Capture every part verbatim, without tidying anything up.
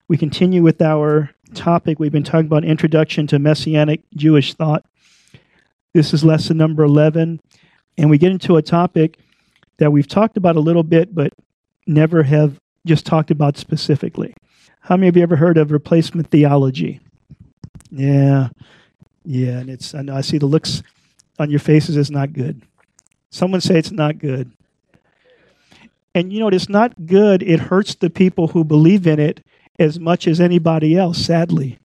We continue with our topic. We've been talking about Introduction to Messianic Jewish Thought. This is lesson number eleven, and we get into a topic that we've talked about a little bit, but never have just talked about specifically. How many of you ever heard of replacement theology? Yeah, yeah, and it's, I know, I see the looks on your faces, it's not good. Someone say it's not good. And you know, it's not good, it hurts the people who believe in it as much as anybody else, sadly.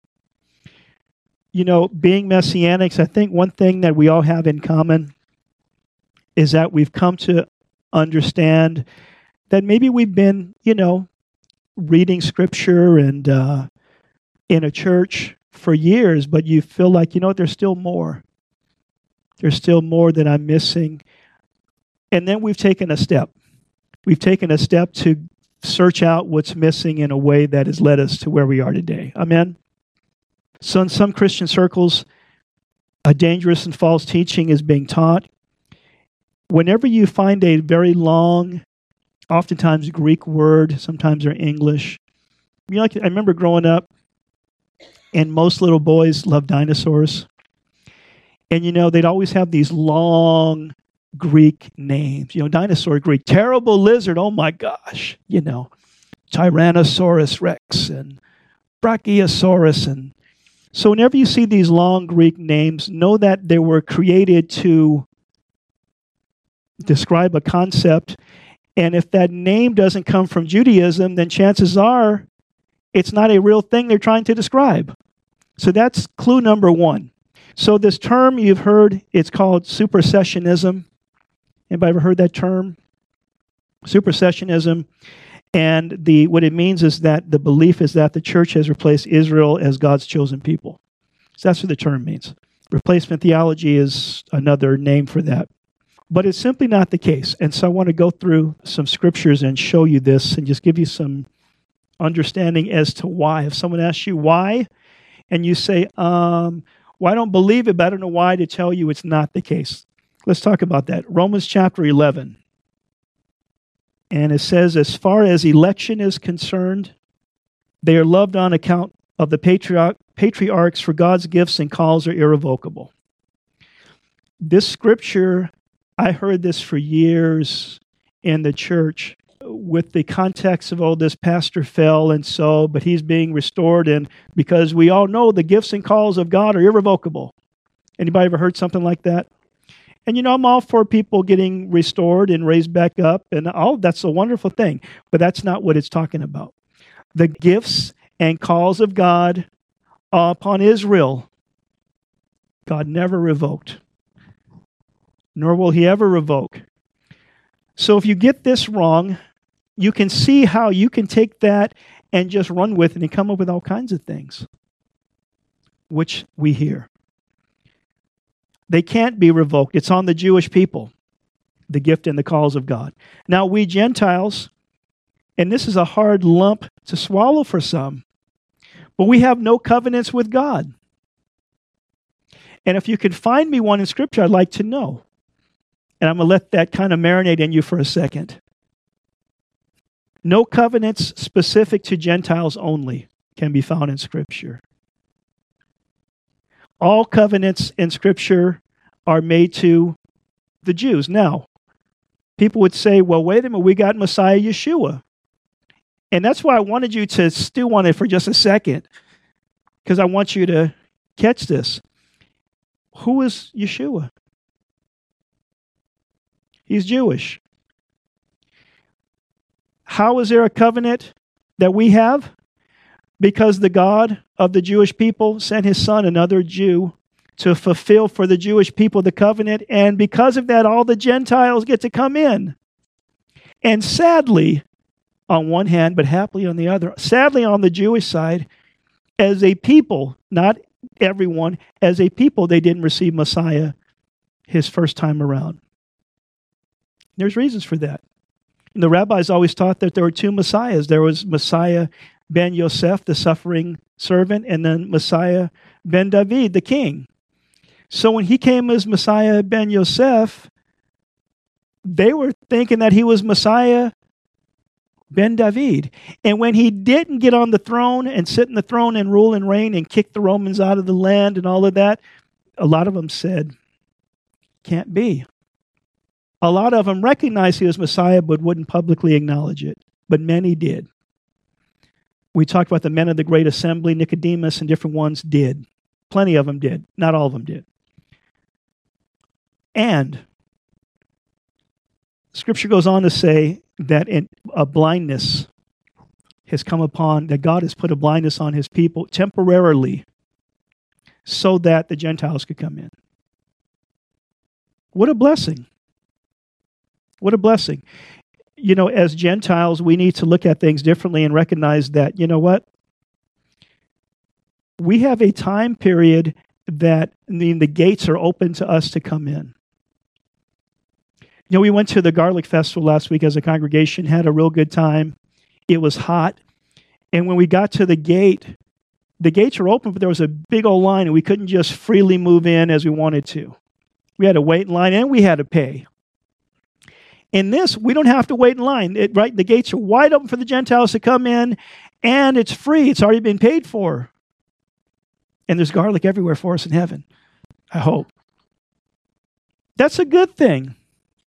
You know, being Messianics, I think one thing that we all have in common is that we've come to understand that maybe we've been, you know, reading Scripture and uh, in a church for years, but you feel like, you know, there's still more. There's still more that I'm missing. And then we've taken a step. We've taken a step to search out what's missing in a way that has led us to where we are today. Amen? So in some Christian circles, a dangerous and false teaching is being taught. Whenever you find a very long, oftentimes Greek word, sometimes they're English. You know, like, I remember growing up, and most little boys loved dinosaurs. And, you know, they'd always have these long Greek names. You know, dinosaur Greek, terrible lizard, oh my gosh. You know, Tyrannosaurus Rex and Brachiosaurus. And so whenever you see these long Greek names, know that they were created to describe a concept. And if that name doesn't come from Judaism, then chances are it's not a real thing they're trying to describe. So that's clue number one. So this term you've heard, it's called supersessionism. Anybody ever heard that term? Supersessionism. And the what it means is that the belief is that the church has replaced Israel as God's chosen people. So that's what the term means. Replacement theology is another name for that. But it's simply not the case. And so I want to go through some scriptures and show you this and just give you some understanding as to why. If someone asks you why, and you say, um, well, I don't believe it, but I don't know why to tell you it's not the case. Let's talk about that. Romans chapter eleven. And it says, as far as election is concerned, they are loved on account of the patriarch, patriarchs, for God's gifts and calls are irrevocable. This scripture, I heard this for years in the church with the context of, oh, this pastor fell and so, but he's being restored, and because we all know the gifts and calls of God are irrevocable. Anybody ever heard something like that? And you know, I'm all for people getting restored and raised back up, and all that's a wonderful thing, but that's not what it's talking about. The gifts and calls of God upon Israel, God never revoked, nor will he ever revoke. So if you get this wrong, you can see how you can take that and just run with it and come up with all kinds of things, which we hear. They can't be revoked. It's on the Jewish people, the gift and the calls of God. Now we Gentiles, and this is a hard lump to swallow for some, but we have no covenants with God. And if you can find me one in Scripture, I'd like to know. And I'm going to let that kind of marinate in you for a second. No covenants specific to Gentiles only can be found in Scripture. All covenants in Scripture are made to the Jews. Now, people would say, well, wait a minute, we got Messiah Yeshua. And that's why I wanted you to stew on it for just a second, because I want you to catch this. Who is Yeshua? He's Jewish. How is there a covenant that we have? Because the God of the Jewish people sent his son, another Jew, to fulfill for the Jewish people the covenant. And because of that, all the Gentiles get to come in. And sadly, on one hand, but happily on the other, sadly on the Jewish side, as a people, not everyone, as a people, they didn't receive Messiah his first time around. There's reasons for that. And the rabbis always taught that there were two Messiahs. There was Messiah ben Yosef, the suffering servant, and then Messiah ben David, the king. So when he came as Messiah ben Yosef, they were thinking that he was Messiah Ben David. And when he didn't get on the throne and sit in the throne and rule and reign and kick the Romans out of the land and all of that, a lot of them said, can't be. A lot of them recognized he was Messiah but wouldn't publicly acknowledge it. But many did. We talked about the men of the great assembly, Nicodemus and different ones did. Plenty of them did. Not all of them did. And Scripture goes on to say that in, a blindness has come upon, that God has put a blindness on his people temporarily so that the Gentiles could come in. What a blessing. What a blessing. You know, as Gentiles, we need to look at things differently and recognize that, you know what? We have a time period that I mean, the gates are open to us to come in. You know, we went to the Garlic Festival last week as a congregation, had a real good time. It was hot. And when we got to the gate, the gates were open, but there was a big old line, and we couldn't just freely move in as we wanted to. We had to wait in line, and we had to pay. In this, we don't have to wait in line. It, right? The gates are wide open for the Gentiles to come in, and it's free. It's already been paid for. And there's garlic everywhere for us in heaven, I hope. That's a good thing.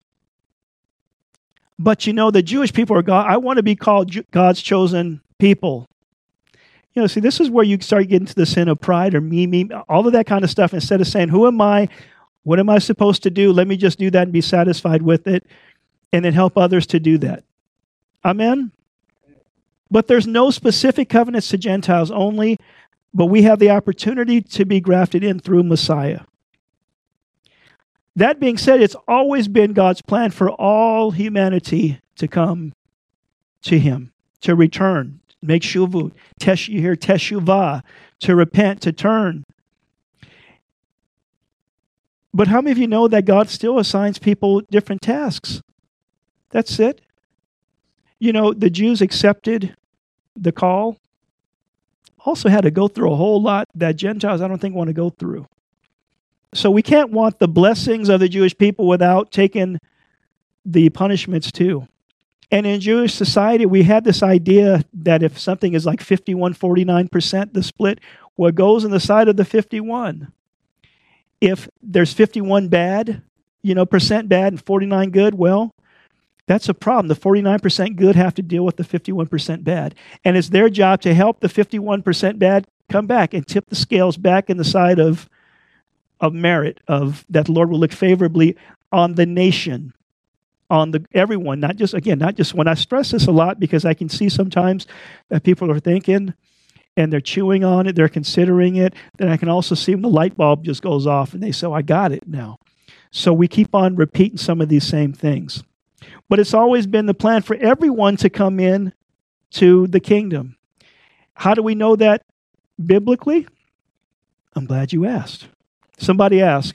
But you know, the Jewish people are God. I want to be called God's chosen people. You know, see, this is where you start getting to the sin of pride or me, me, all of that kind of stuff. Instead of saying, who am I? What am I supposed to do? Let me just do that and be satisfied with it, and then help others to do that. Amen? But there's no specific covenants to Gentiles only, but we have the opportunity to be grafted in through Messiah. That being said, it's always been God's plan for all humanity to come to him, to return, make shuvut, tesh, you hear teshuvah, to repent, to turn. But how many of you know that God still assigns people different tasks? That's it. You know, the Jews accepted the call, also had to go through a whole lot that Gentiles, I don't think, want to go through. So we can't want the blessings of the Jewish people without taking the punishments too. And in Jewish society, we had this idea that if something is like fifty-one, forty-nine percent the split, what goes on the side of the fifty-one? If there's fifty-one bad, you know, percent bad and forty-nine good, well, that's a problem. The forty-nine percent good have to deal with the fifty-one percent bad. And it's their job to help the fifty-one percent bad come back and tip the scales back in the side of of merit, of that the Lord will look favorably on the nation, on the everyone, not just, again, not just when I stress this a lot because I can see sometimes that people are thinking and they're chewing on it, they're considering it, then I can also see when the light bulb just goes off and they say, oh, I got it now. So we keep on repeating some of these same things. But it's always been the plan for everyone to come in to the kingdom. How do we know that biblically? I'm glad you asked. Somebody ask.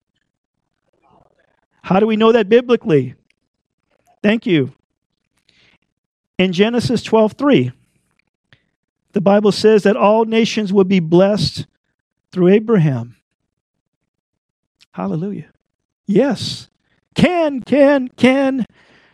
How do we know that biblically? Thank you. In Genesis twelve three, the Bible says that all nations will be blessed through Abraham. Hallelujah. Yes. Can, can, can.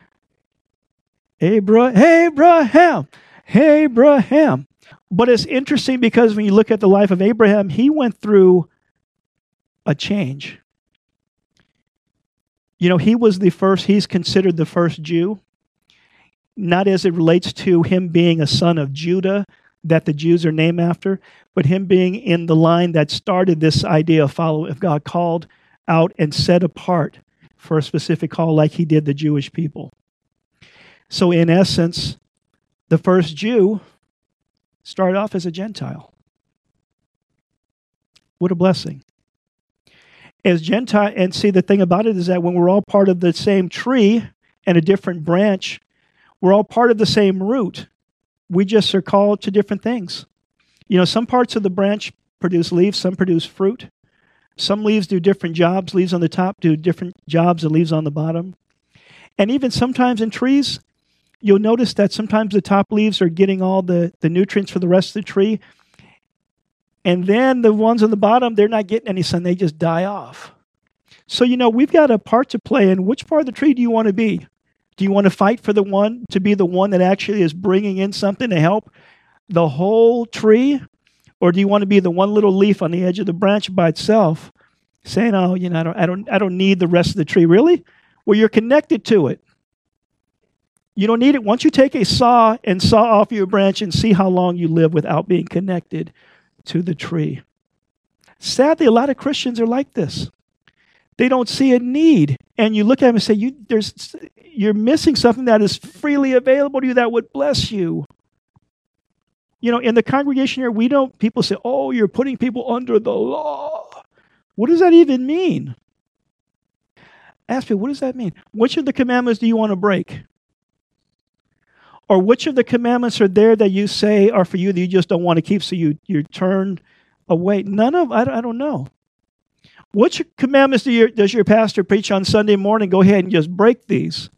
Abra- Abraham. Abraham. But it's interesting because when you look at the life of Abraham, he went through a change. You know, he was the first, he's considered the first Jew, not as it relates to him being a son of Judah, that the Jews are named after, but him being in the line that started this idea of following, of God called out and set apart for a specific call like he did the Jewish people. So in essence, the first Jew started off as a Gentile. What a blessing. As Gentile, and see, the thing about it is that when we're all part of the same tree and a different branch, we're all part of the same root. We just are called to different things. You know, some parts of the branch produce leaves, some produce fruit. Some leaves do different jobs. Leaves on the top do different jobs than leaves on the bottom. And even sometimes in trees, you'll notice that sometimes the top leaves are getting all the, the nutrients for the rest of the tree. And then the ones on the bottom, they're not getting any sun. They just die off. So, you know, we've got a part to play in which part of the tree do you want to be? Do you want to fight for the one, to be the one that actually is bringing in something to help the whole tree? Or do you want to be the one little leaf on the edge of the branch by itself, saying, oh, you know, I don't, I don't, I don't need the rest of the tree? Really? Well, you're connected to it. You don't need it. Once you take a saw and saw off your branch and see how long you live without being connected to the tree. Sadly, a lot of Christians are like this. They don't see a need. And you look at them and say, you, there's, you're missing something that is freely available to you that would bless you. You know, in the congregation here, we don't, people say, oh, you're putting people under the law. What does that even mean? Ask me, what does that mean? Which of the commandments do you want to break? Or which of the commandments are there that you say are for you that you just don't want to keep, so you, you turn away? None of, I don't, I don't know. Which commandments do your, does your pastor preach on Sunday morning? Go ahead and just break these.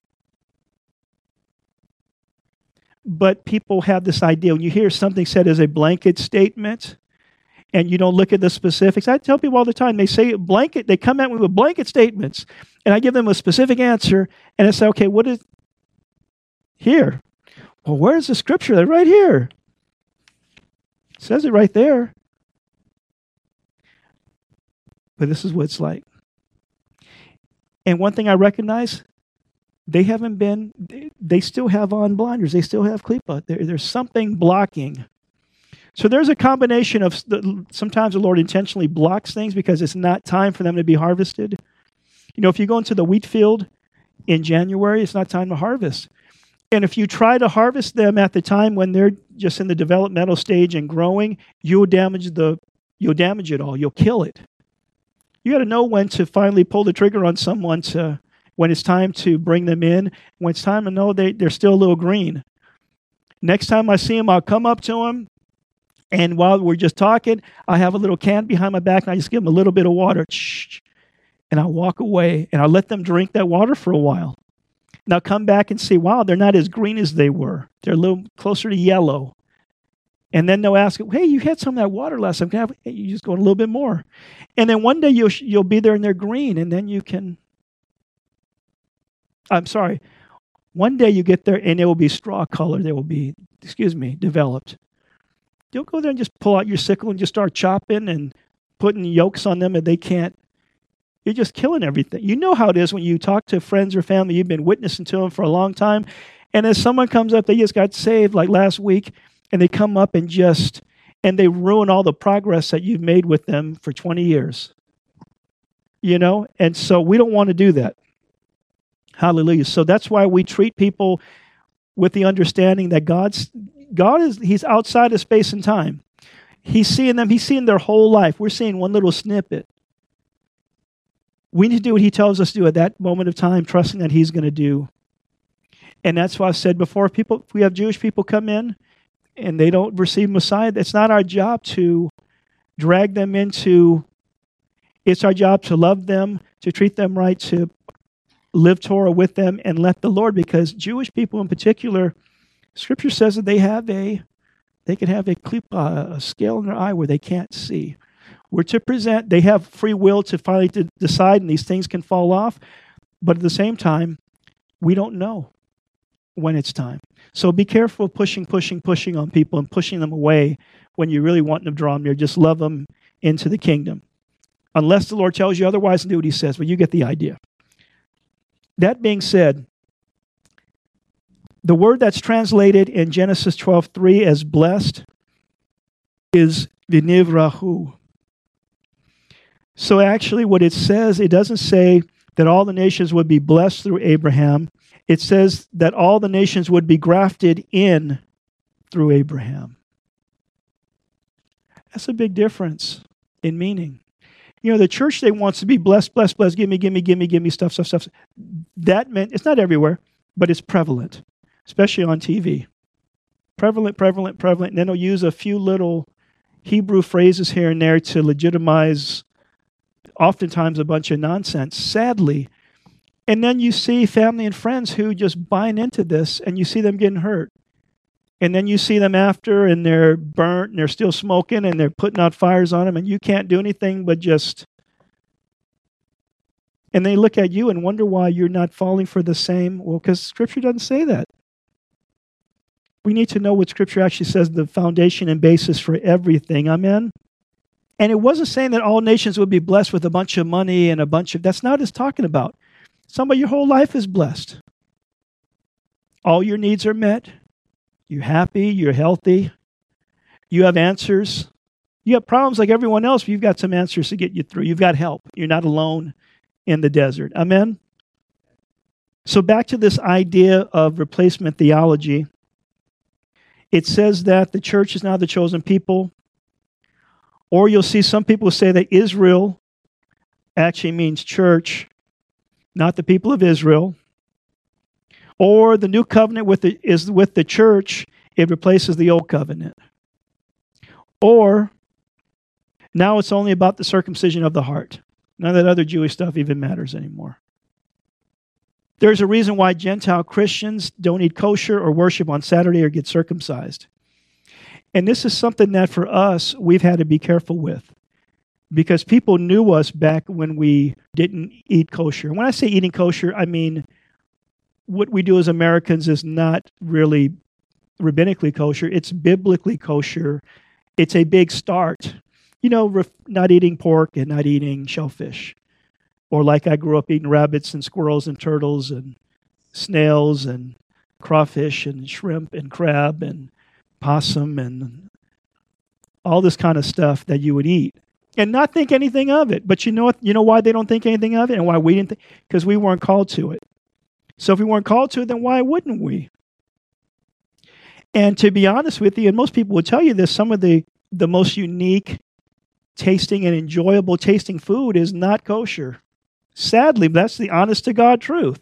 But people have this idea, when you hear something said as a blanket statement, and you don't look at the specifics. I tell people all the time, they say blanket, they come at me with blanket statements, and I give them a specific answer, and I say, okay, what is here? Well, where's the scripture? They're right here. It says it right there. But this is what it's like. And one thing I recognize, they haven't been, they, they still have on blinders. They still have klipa. There, there's something blocking. So there's a combination of, the, sometimes the Lord intentionally blocks things because it's not time for them to be harvested. You know, if you go into the wheat field in January, it's not time to harvest. And if you try to harvest them at the time when they're just in the developmental stage and growing, you'll damage the, you'll damage it all. You'll kill it. You got to know when to finally pull the trigger on someone, to when it's time to bring them in, when it's time to know they, they're still a little green. Next time I see them, I'll come up to them, and while we're just talking, I have a little can behind my back, and I just give them a little bit of water, and I'll walk away, and I'll let them drink that water for a while. And I'll come back and see, wow, they're not as green as they were. They're a little closer to yellow. And then they'll ask, hey, you had some of that water last time. Can I have, hey, you just go a little bit more. And then one day you'll you'll be there and they're green, and then you can, I'm sorry, one day you get there and it will be straw color. They will be, excuse me, developed. You'll go there and just pull out your sickle and just start chopping and putting yokes on them, and they can't. You're just killing everything. You know how it is when you talk to friends or family, you've been witnessing to them for a long time, and as someone comes up, they just got saved like last week, and they come up and just, and they ruin all the progress that you've made with them for twenty years. You know? And so we don't want to do that. Hallelujah. So that's why we treat people with the understanding that God's, God is, He's outside of space and time. He's seeing them, He's seeing their whole life. We're seeing one little snippet. We need to do what He tells us to do at that moment of time, trusting that He's going to do. And that's why I've said before, people, if we have Jewish people come in and they don't receive Messiah, it's not our job to drag them into, it's our job to love them, to treat them right, to live Torah with them, and let the Lord, because Jewish people in particular, Scripture says that they have a, they can have a klipa, a scale in their eye where they can't see. We're to present, they have free will to finally to decide, and these things can fall off, but at the same time, we don't know when it's time. So be careful of pushing, pushing, pushing on people and pushing them away when you really want them to draw them near. Just love them into the kingdom. Unless the Lord tells you otherwise, and do what He says, but you get the idea. That being said, the word that's translated in Genesis twelve three as blessed is v'nivrahu. So actually what it says, it doesn't say that all the nations would be blessed through Abraham. It says that all the nations would be grafted in through Abraham. That's a big difference in meaning. You know, the church, they wants to be blessed, blessed, blessed, give me, give me, give me, give me stuff, stuff, stuff. That meant, it's not everywhere, but it's prevalent, especially on T V. Prevalent, prevalent, prevalent. And then they'll use a few little Hebrew phrases here and there to legitimize oftentimes a bunch of nonsense, sadly. And then you see family and friends who just buying into this, and you see them getting hurt. And then you see them after, and they're burnt, and they're still smoking, and they're putting out fires on them, and you can't do anything but just And they look at you and wonder why you're not falling for the same. Well, because Scripture doesn't say that. We need to know what Scripture actually says, the foundation and basis for everything. Amen? And it wasn't saying that all nations would be blessed with a bunch of money and a bunch of... That's not what it's talking about. Somebody, your whole life is blessed. All your needs are met. You're happy. You're healthy. You have answers. You have problems like everyone else, but you've got some answers to get you through. You've got help. You're not alone in the desert. Amen? So back to this idea of replacement theology. It says that the church is now the chosen people. Or you'll see some people say that Israel actually means church, not the people of Israel. Or the new covenant with the, is with the church, it replaces the old covenant. Or now it's only about the circumcision of the heart. None of that other Jewish stuff even matters anymore. There's a reason why Gentile Christians don't eat kosher or worship on Saturday or get circumcised. And this is something that for us, we've had to be careful with. Because people knew us back when we didn't eat kosher. And when I say eating kosher, I mean what we do as Americans is not really rabbinically kosher. It's biblically kosher. It's a big start. You know, not eating pork and not eating shellfish. Or like I grew up eating rabbits and squirrels and turtles and snails and crawfish and shrimp and crab and possum and all this kind of stuff that you would eat. And not think anything of it. But you know what? You know why they don't think anything of it and why we didn't think? Because we weren't called to it. So if we weren't called to it, then why wouldn't we? And to be honest with you, and most people would tell you this, some of the, the most unique tasting and enjoyable tasting food is not kosher. Sadly, that's the honest to God truth.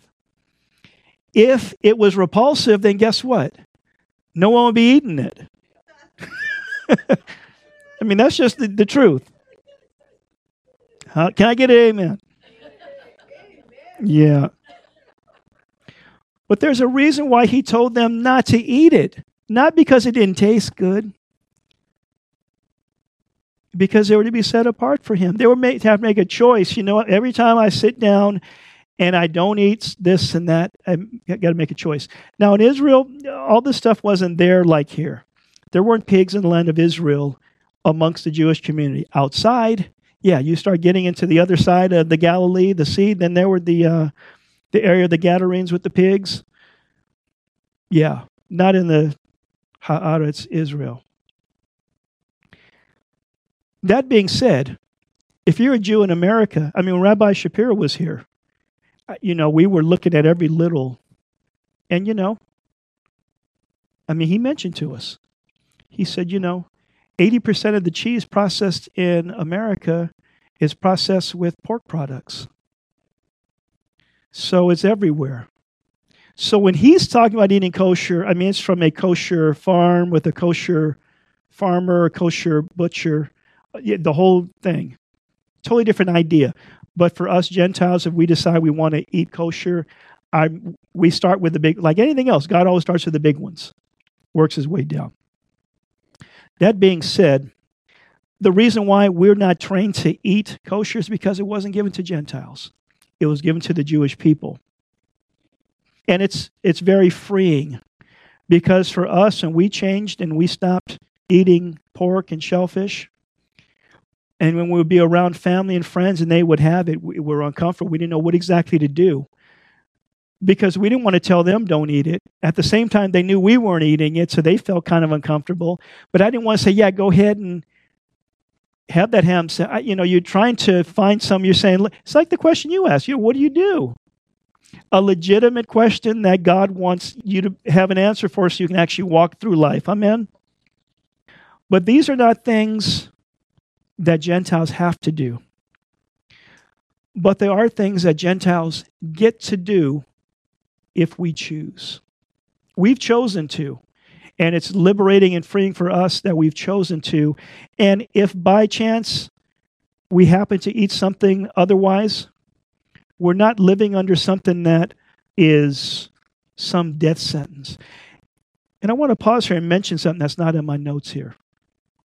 If it was repulsive, then guess what? No one would be eating it. I mean, that's just the, the truth. Uh, can I get an amen? Yeah. But there's a reason why he told them not to eat it. Not because it didn't taste good. Because they were to be set apart for him. They were made to have to make a choice. You know what? Every time I sit down and I don't eat this and that, I got to make a choice. Now in Israel, all this stuff wasn't there like here. There weren't pigs in the land of Israel amongst the Jewish community. Outside, yeah, you start getting into the other side of the Galilee, the sea, then there were the uh, the area of the Gadarenes with the pigs. Yeah, not in the Haaretz, Israel. That being said, if you're a Jew in America, I mean, when Rabbi Shapiro was here, you know, we were looking at every little, and you know, I mean, he mentioned to us, he said, you know, eighty percent of the cheese processed in America is processed with pork products. So it's everywhere. So when he's talking about eating kosher, I mean, it's from a kosher farm with a kosher farmer, a kosher butcher, the whole thing. Totally different idea. But for us Gentiles, if we decide we want to eat kosher, I, we start with the big, like anything else, God always starts with the big ones, works his way down. That being said, the reason why we're not trained to eat kosher is because it wasn't given to Gentiles. It was given to the Jewish people. And it's it's very freeing because for us, and we changed and we stopped eating pork and shellfish, and when we would be around family and friends and they would have it, we were uncomfortable. We didn't know what exactly to do because we didn't want to tell them don't eat it. At the same time, they knew we weren't eating it, so they felt kind of uncomfortable. But I didn't want to say, yeah, go ahead and have that ham. You know, you're trying to find some, you're saying, it's like the question you asked, you know, what do you do? A legitimate question that God wants you to have an answer for so you can actually walk through life. Amen? But these are not things that Gentiles have to do. But there are things that Gentiles get to do if we choose. We've chosen to. And it's liberating and freeing for us that we've chosen to. And if by chance we happen to eat something otherwise, we're not living under something that is some death sentence. And I want to pause here and mention something that's not in my notes here.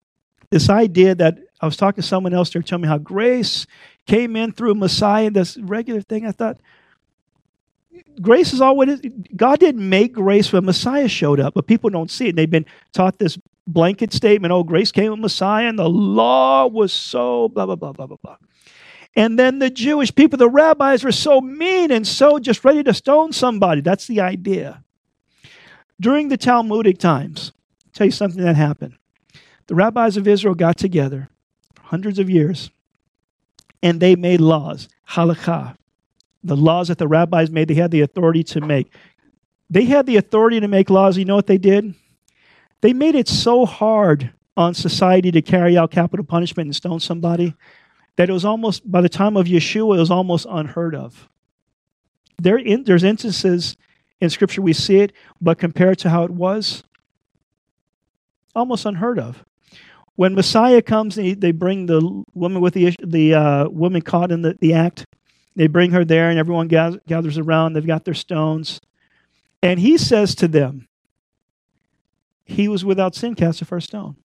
This idea that I was talking to someone else, they're telling me how grace came in through Messiah, this regular thing. I thought, grace is all what it is. God didn't make grace when Messiah showed up, but people don't see it. They've been taught this blanket statement, oh, grace came with Messiah, and the law was so blah, blah, blah, blah, blah, blah. And then the Jewish people, the rabbis, were so mean and so just ready to stone somebody. That's the idea. During the Talmudic times, I'll tell you something that happened. The rabbis of Israel got together for hundreds of years, and they made laws, halakha. The laws that the rabbis made, they had the authority to make. They had the authority to make laws. You know what they did? They made it so hard on society to carry out capital punishment and stone somebody that it was almost, by the time of Yeshua, it was almost unheard of. There in, there's instances in Scripture we see it, but compared to how it was, almost unheard of. When Messiah comes, and he, they bring the woman with the the uh, woman caught in the, the act. They bring her there, and everyone gathers, gathers around. They've got their stones. And he says to them, he was without sin, cast the first stone.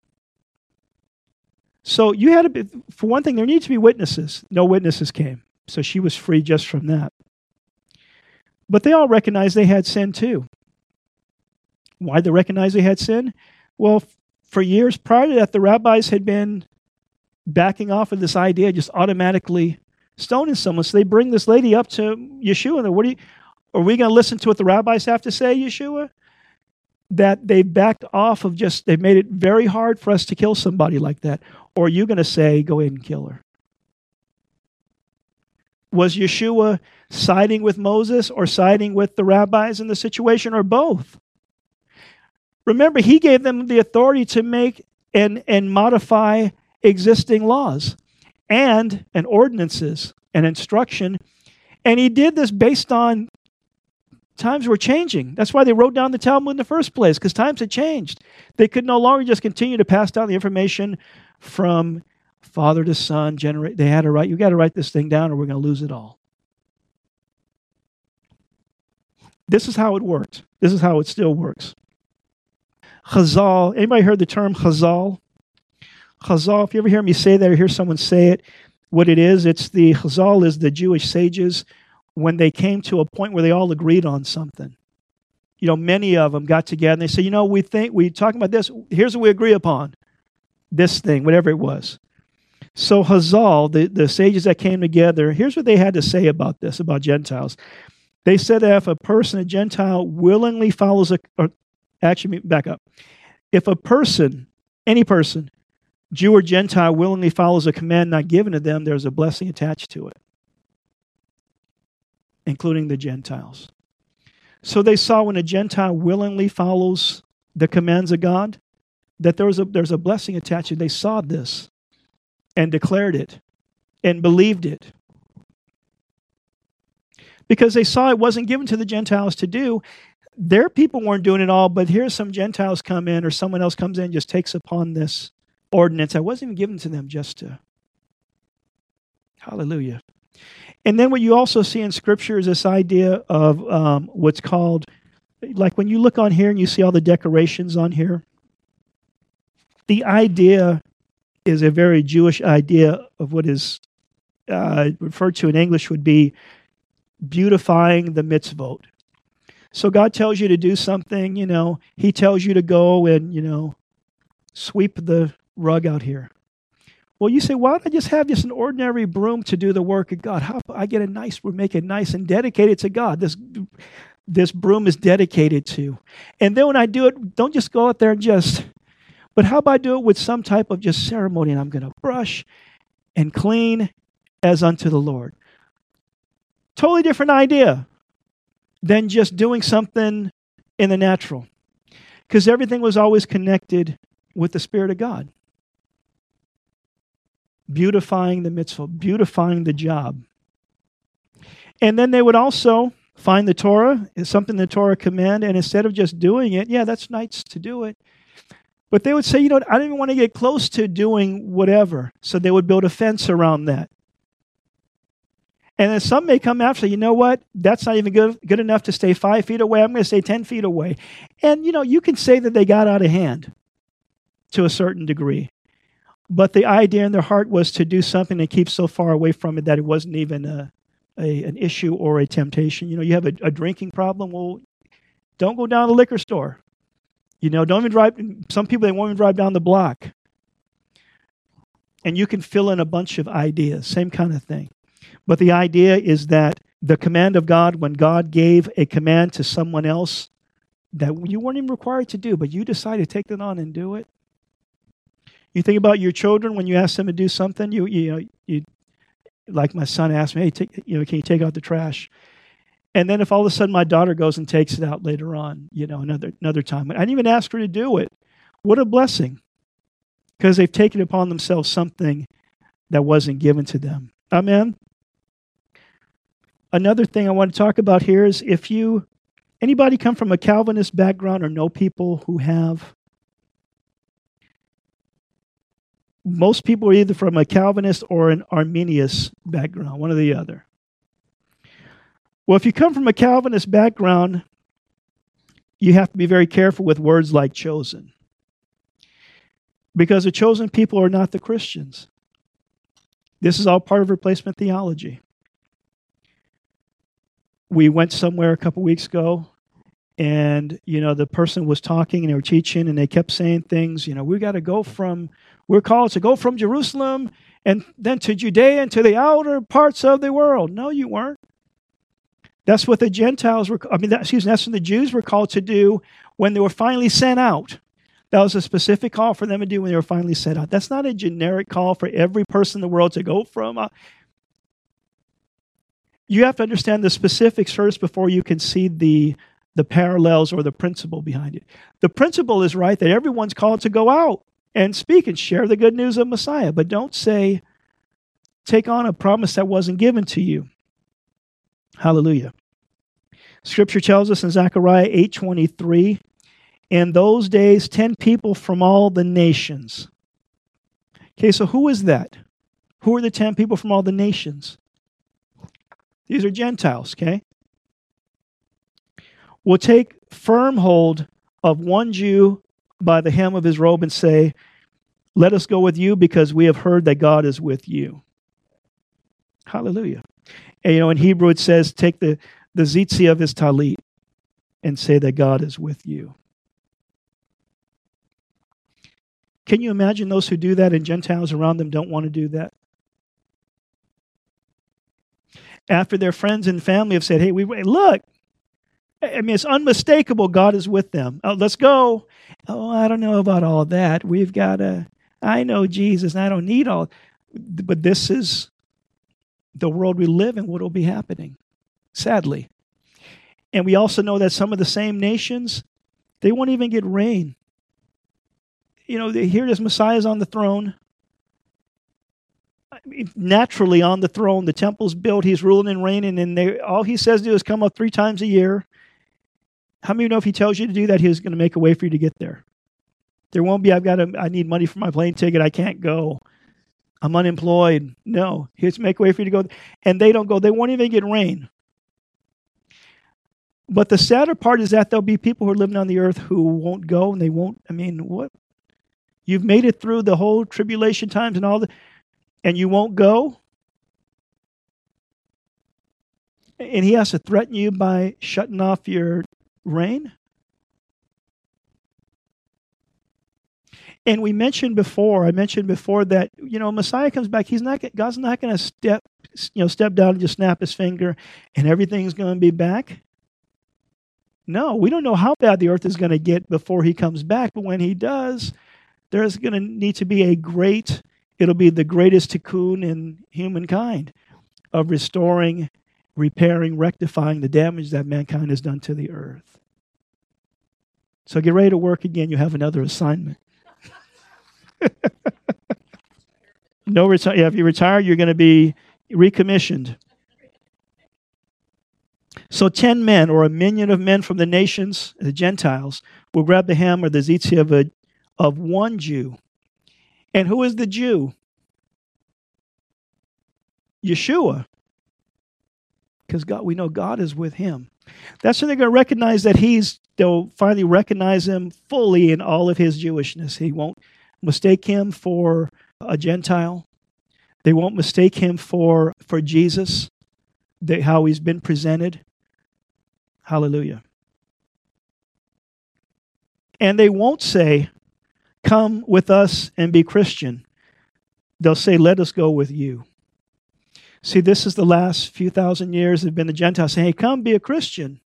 So you had to be, for one thing, there needed to be witnesses. No witnesses came. So she was free just from that. But they all recognized they had sin too. Why did they recognize they had sin? Well, for years prior to that, the rabbis had been backing off of this idea, just automatically stoning someone. So they bring this lady up to Yeshua. And what do you, are we going to listen to what the rabbis have to say, Yeshua? That they backed off of just, they've made it very hard for us to kill somebody like that. Or are you going to say, go ahead and kill her? Was Yeshua siding with Moses or siding with the rabbis in the situation, or both? Remember, he gave them the authority to make and, and modify existing laws and, and ordinances and instruction. And he did this based on times were changing. That's why they wrote down the Talmud in the first place, because times had changed. They could no longer just continue to pass down the information from father to son. Generate. They had to write, you got to write this thing down or we're going to lose it all. This is how it worked. This is how it still works. Chazal. Anybody heard the term Chazal? Chazal, if you ever hear me say that or hear someone say it, what it is, it's the Chazal is the Jewish sages when they came to a point where they all agreed on something. You know, many of them got together and they say, you know, we think, we're talking about this, here's what we agree upon. This thing, whatever it was. So Chazal, the, the sages that came together, here's what they had to say about this, about Gentiles. They said that if a person, a Gentile, willingly follows a, or actually, back up. If a person, any person, Jew or Gentile, willingly follows a command not given to them, there's a blessing attached to it, including the Gentiles. So they saw when a Gentile willingly follows the commands of God, that there was a, there's a blessing attached to it. They saw this and declared it and believed it. Because they saw it wasn't given to the Gentiles to do. Their people weren't doing it all, but here's some Gentiles come in or someone else comes in and just takes upon this ordinance that wasn't even given to them just to. Hallelujah. And then what you also see in Scripture is this idea of um, what's called, like when you look on here and you see all the decorations on here, the idea is a very Jewish idea of what is uh, referred to in English would be beautifying the mitzvot. So God tells you to do something, you know, he tells you to go and, you know, sweep the rug out here. Well, you say, why don't I just have just an ordinary broom to do the work of God? How about I get a nice broom, make it nice and dedicate it to God? This this broom is dedicated to. And then when I do it, don't just go out there and just, but how about I do it with some type of just ceremony, and I'm going to brush and clean as unto the Lord. Totally different idea than just doing something in the natural. Because everything was always connected with the Spirit of God. Beautifying the mitzvah, beautifying the job. And then they would also find the Torah, is something the Torah command, and instead of just doing it, yeah, that's nice to do it. But they would say, you know, I don't even want to get close to doing whatever. So they would build a fence around that. And then some may come after, you know what, that's not even good, good enough to stay five feet away. I'm going to stay ten feet away. And, you know, you can say that they got out of hand to a certain degree. But the idea in their heart was to do something and keep so far away from it that it wasn't even a, a an issue or a temptation. You know, you have a, a drinking problem. Well, don't go down to the liquor store. You know, don't even drive. Some people, they won't even drive down the block. And you can fill in a bunch of ideas, same kind of thing. But the idea is that the command of God, when God gave a command to someone else that you weren't even required to do, but you decided to take that on and do it. You think about your children when you ask them to do something. You you know you like my son asked me, hey, take, you know, can you take out the trash? And then if all of a sudden my daughter goes and takes it out later on, you know, another another time, I didn't even ask her to do it. What a blessing, because they've taken upon themselves something that wasn't given to them. Amen. Another thing I want to talk about here is if you anybody come from a Calvinist background or know people who have. Most people are either from a Calvinist or an Arminius background, one or the other. Well, if you come from a Calvinist background, you have to be very careful with words like chosen. Because the chosen people are not the Christians. This is all part of replacement theology. We went somewhere a couple weeks ago, and, you know, the person was talking and they were teaching and they kept saying things, you know, we got to go from, we're called to go from Jerusalem and then to Judea and to the outer parts of the world. No, you weren't. That's what the Gentiles were, I mean, that, excuse me, that's what the Jews were called to do when they were finally sent out. That was a specific call for them to do when they were finally sent out. That's not a generic call for every person in the world to go from. Uh, you have to understand the specifics first before you can see the the parallels or the principle behind it. The principle is right that everyone's called to go out and speak and share the good news of Messiah, but don't say, take on a promise that wasn't given to you. Hallelujah. Scripture tells us in Zechariah eight twenty-three, in those days, ten people from all the nations. Okay, so who is that? Who are the ten people from all the nations? These are Gentiles, okay? Will take firm hold of one Jew by the hem of his robe and say, let us go with you because we have heard that God is with you. Hallelujah. And, you know, in Hebrew it says, take the, the zitzia of his talit and say that God is with you. Can you imagine those who do that and Gentiles around them don't want to do that? After their friends and family have said, hey, we look, I mean, it's unmistakable God is with them. Oh, let's go. Oh, I don't know about all that. We've got to, I know Jesus, and I don't need all. But this is the world we live in, what will be happening, sadly. And we also know that some of the same nations, they won't even get rain. You know, here this Messiah's on the throne. I mean, naturally on the throne, the temple's built, he's ruling and reigning, and they, all he says to do is come up three times a year. How many of you know if he tells you to do that, he's going to make a way for you to get there? There won't be, I've got to, I need money for my plane ticket, I can't go. I'm unemployed. No, he's make a way for you to go. And they don't go, they won't even get rain. But the sadder part is that there'll be people who are living on the earth who won't go, and they won't, I mean, what? You've made it through the whole tribulation times and all that, and you won't go? And he has to threaten you by shutting off your rain? And we mentioned before, I mentioned before that, you know, Messiah comes back, he's not, God's not going to step, you know, step down and just snap his finger and everything's going to be back. No, we don't know how bad the earth is going to get before he comes back, but when he does, there's going to need to be a great, it'll be the greatest tikkun in humankind of restoring, repairing, rectifying the damage that mankind has done to the earth. So get ready to work again. You have another assignment. No retire. Yeah, if you retire, you're going to be recommissioned. So ten men, or a minion of men from the nations, the Gentiles, will grab the hem or the zitzia of, a, of one Jew. And who is the Jew? Yeshua. Because God, we know God is with him. That's when they're going to recognize that he's, they'll finally recognize him fully in all of his Jewishness. He won't mistake him for a Gentile. They won't mistake him for, for Jesus, they, how he's been presented. Hallelujah. And they won't say, come with us and be Christian. They'll say, let us go with you. See, this is the last few thousand years have been the Gentiles saying, hey, come be a Christian.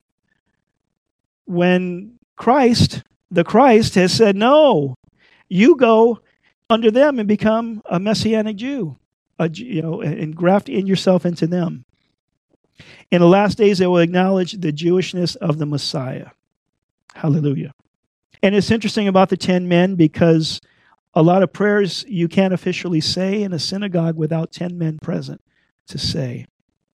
When Christ, the Christ, has said, no, you go under them and become a Messianic Jew, a, you know, and graft in yourself into them. In the last days, they will acknowledge the Jewishness of the Messiah. Hallelujah. And it's interesting about the ten men because a lot of prayers you can't officially say in a synagogue without ten men present to say.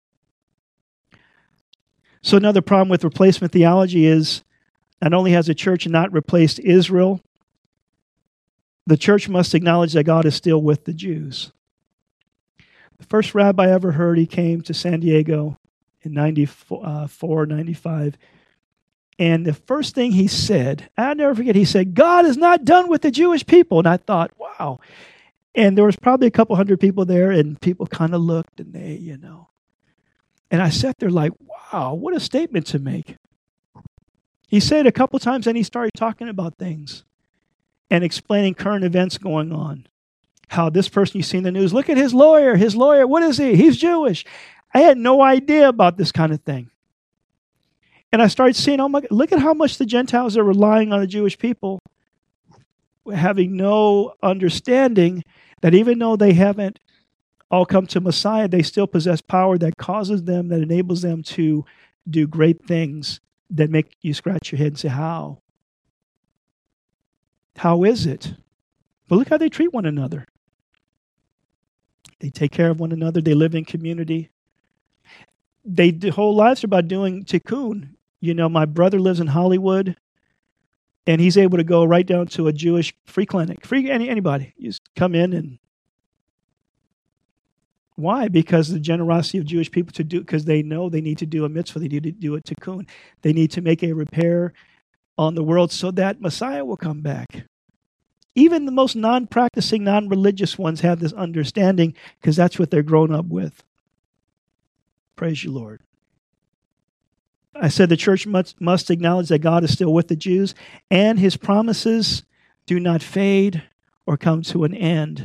So another problem with replacement theology is not only has the church not replaced Israel, the church must acknowledge that God is still with the Jews. The first rabbi I ever heard, he came to San Diego in ninety-four, ninety-five. And the first thing he said, I'll never forget, he said, God is not done with the Jewish people. And I thought, wow. And there was probably a couple hundred people there, and people kind of looked, and they, you know. And I sat there like, wow, what a statement to make. He said it a couple times, and he started talking about things and explaining current events going on. How this person you see in the news, look at his lawyer, his lawyer, what is he? He's Jewish. I had no idea about this kind of thing. And I started seeing, oh my God, look at how much the Gentiles are relying on the Jewish people, having no understanding that even though they haven't all come to Messiah, they still possess power that causes them, that enables them to do great things that make you scratch your head and say, how? How is it? But look how they treat one another. They take care of one another. They live in community. They the whole lives are about doing tikkun. You know, my brother lives in Hollywood, and he's able to go right down to a Jewish free clinic. Free any anybody. You just come in and why? Because the generosity of Jewish people to do, because they know they need to do a mitzvah. They need to do a tikkun. They need to make a repair on the world so that Messiah will come back. Even the most non-practicing, non-religious ones have this understanding because that's what they're grown up with. Praise you, Lord. I said the church must, must acknowledge that God is still with the Jews and his promises do not fade or come to an end.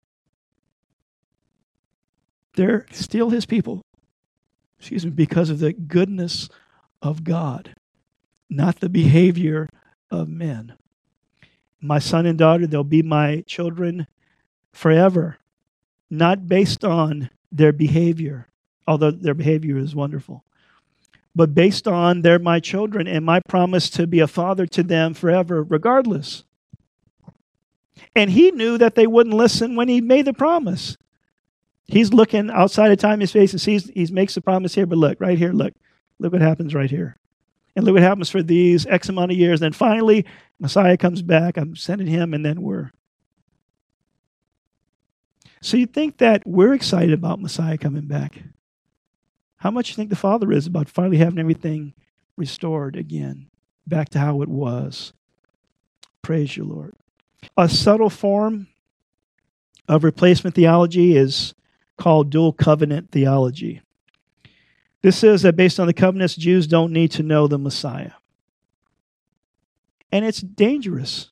They're still his people, excuse me, because of the goodness of God, not the behavior of men. My son and daughter, they'll be my children forever, not based on their behavior, although their behavior is wonderful, but based on they're my children and my promise to be a father to them forever, regardless. And he knew that they wouldn't listen when he made the promise. He's looking outside of time, his face, and sees he makes the promise here, but look, right here, look. Look what happens right here. And look what happens for these X amount of years. And then finally, Messiah comes back. I'm sending him, and then we're. So you think that we're excited about Messiah coming back? How much do you think the Father is about finally having everything restored again, back to how it was? Praise you, Lord. A subtle form of replacement theology is called dual covenant theology. This says that based on the covenants, Jews don't need to know the Messiah. And it's dangerous.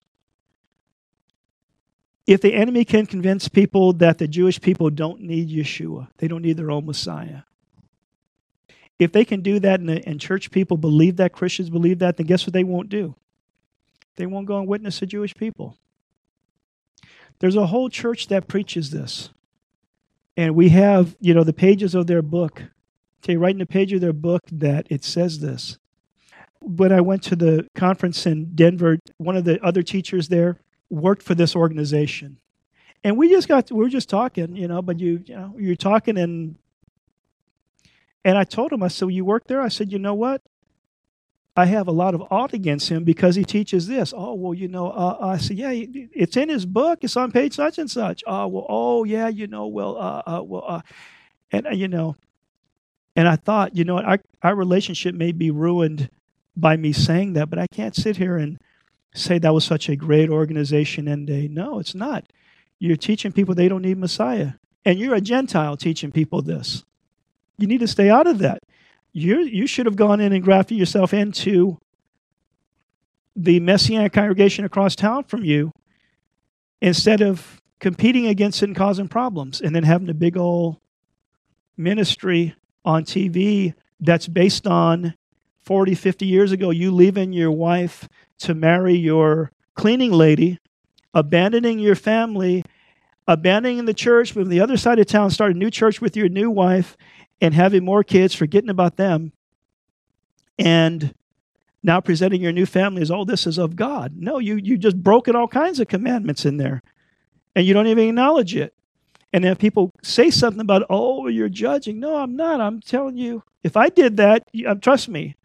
If the enemy can convince people that the Jewish people don't need Yeshua, they don't need their own Messiah. If they can do that and, the, and church people believe that, Christians believe that, then guess what they won't do? They won't go and witness to Jewish people. There's a whole church that preaches this. And we have, you know, the pages of their book. Okay, right in the page of their book that it says this. When I went to the conference in Denver, one of the other teachers there worked for this organization. And we just got, to, we were just talking, you know, but you, you know, you're talking and, and I told him, I said, well, you work there? I said, you know what? I have a lot of ought against him because he teaches this. Oh, well, you know, uh, I said, yeah, it's in his book. It's on page such and such. Oh, well, oh, yeah, you know, well, uh, uh, well, uh, and, uh, you know, and I thought, you know, our, our relationship may be ruined by me saying that, but I can't sit here and say that was such a great organization and a, no, it's not. You're teaching people they don't need Messiah. And you're a Gentile teaching people this. You need to stay out of that. You you should have gone in and grafted yourself into the Messianic congregation across town from you instead of competing against it and causing problems and then having a big old ministry on T V that's based on forty, fifty years ago, you leaving your wife to marry your cleaning lady, abandoning your family, abandoning the church, moving to the other side of town, starting a new church with your new wife, and having more kids, forgetting about them, and now presenting your new family as, oh, this is of God. No, you you just broken all kinds of commandments in there, and you don't even acknowledge it. And then people say something about, oh, you're judging. No, I'm not. I'm telling you, if I did that, you, trust me,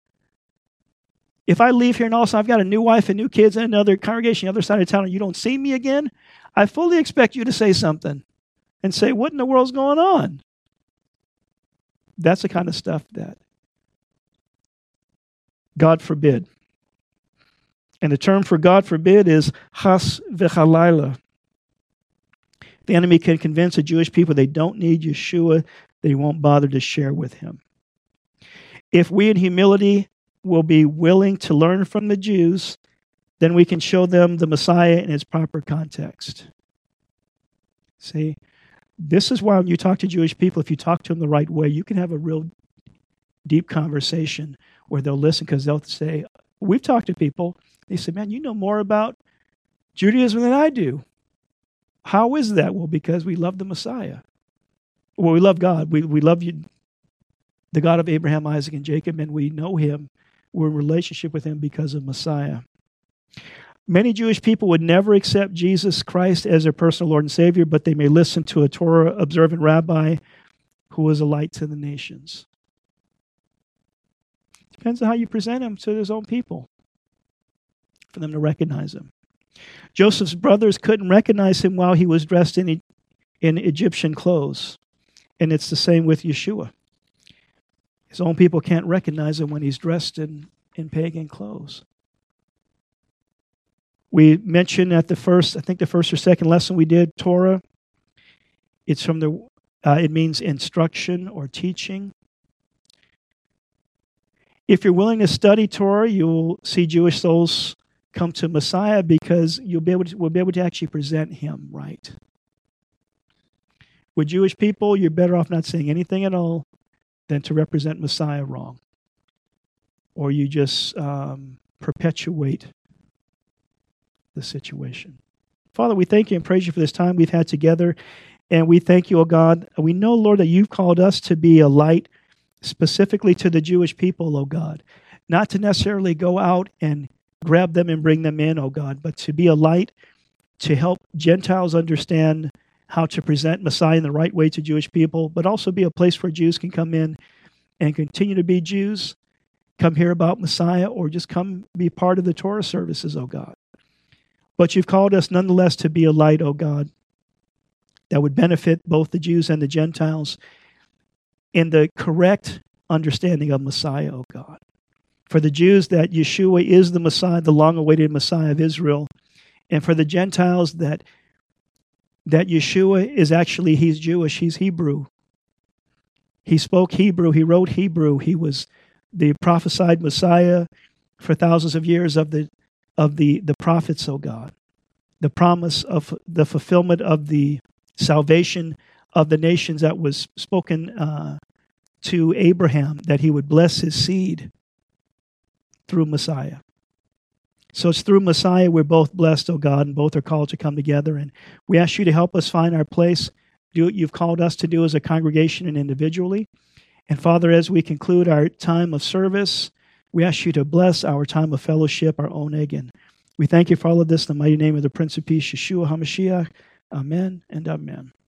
if I leave here and also I've got a new wife and new kids and another congregation on the other side of town and you don't see me again, I fully expect you to say something and say, what in the world's going on? That's the kind of stuff that God forbid. And the term for God forbid is chas v'chalayla. The enemy can convince the Jewish people they don't need Yeshua, they won't bother to share with him. If we in humility will be willing to learn from the Jews, then we can show them the Messiah in its proper context. See, this is why when you talk to Jewish people, if you talk to them the right way, you can have a real deep conversation where they'll listen, because they'll say, we've talked to people, they say, man, you know more about Judaism than I do. How is that? Well, because we love the Messiah. Well, we love God. We we love you, the God of Abraham, Isaac, and Jacob, and we know him. We're in relationship with him because of Messiah. Many Jewish people would never accept Jesus Christ as their personal Lord and Savior, but they may listen to a Torah-observant rabbi who is a light to the nations. Depends on how you present him to his own people for them to recognize him. Joseph's brothers couldn't recognize him while he was dressed in, in Egyptian clothes. And it's the same with Yeshua. His own people can't recognize him when he's dressed in, in pagan clothes. We mentioned at the first, I think the first or second lesson we did, Torah. It's from the, uh, it means instruction or teaching. If you're willing to study Torah, you'll see Jewish souls come to Messiah because you'll be able to, we'll be able to actually present him right. With Jewish people, you're better off not saying anything at all than to represent Messiah wrong. Or you just um, perpetuate the situation. Father, we thank you and praise you for this time we've had together. And we thank you, oh God. We know, Lord, that you've called us to be a light specifically to the Jewish people, oh God. Not to necessarily go out and grab them and bring them in, oh God, but to be a light to help Gentiles understand how to present Messiah in the right way to Jewish people, but also be a place where Jews can come in and continue to be Jews, come hear about Messiah, or just come be part of the Torah services, oh God. But you've called us nonetheless to be a light, oh God, that would benefit both the Jews and the Gentiles in the correct understanding of Messiah, oh God. For the Jews, that Yeshua is the Messiah, the long-awaited Messiah of Israel. And for the Gentiles, that, that Yeshua is actually, he's Jewish, he's Hebrew. He spoke Hebrew, he wrote Hebrew. He was the prophesied Messiah for thousands of years of the of the, the prophets, oh God. The promise of the fulfillment of the salvation of the nations that was spoken uh, to Abraham, that he would bless his seed through Messiah. So it's through Messiah we're both blessed, oh God, and both are called to come together. And we ask you to help us find our place, do what you've called us to do as a congregation and individually. And Father, as we conclude our time of service, we ask you to bless our time of fellowship, our oneg. And we thank you for all of this in the mighty name of the Prince of Peace, Yeshua HaMashiach. Amen and amen.